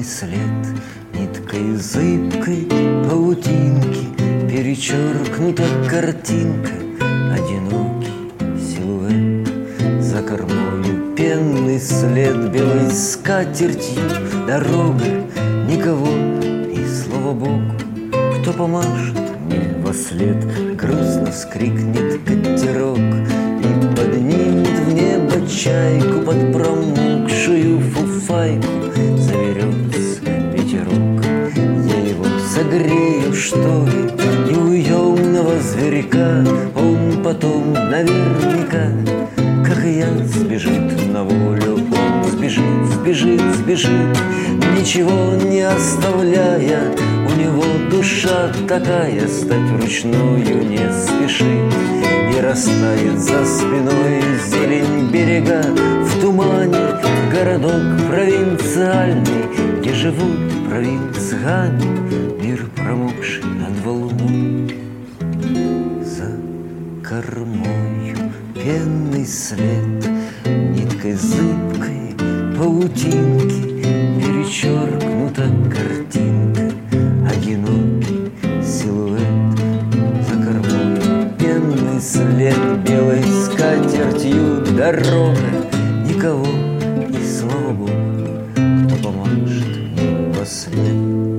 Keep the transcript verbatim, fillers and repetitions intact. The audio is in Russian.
пенный след ниткой зыбкой паутинки перечеркнута картинка, одинокий силуэт за кормою, пенный след белой скатертью, дорога, никого, и слава Богу, кто помашет мне вослед. Грустно вскрикнет катерок и поднимет в небо чайку, под промокшую фуфайку заверется ветерок. Я его согрею, что ли, и уемного зверька он потом наверняка, как и я, сбежит на волю. Он сбежит, сбежит, сбежит, ничего не оставляя. У него душа такая, стать вручную не спешит. И растает за спиной зелень берега, в тумане городок провинциальный, где живут провинциане, мир промокший над волной. За кормою пенный след ниткой зыбкой паутинки перечеркнута картинка, одинокий силуэт за кормой, пенный след белой скатертью, дорога, никого, и слава Богу, кто поможет мне во след.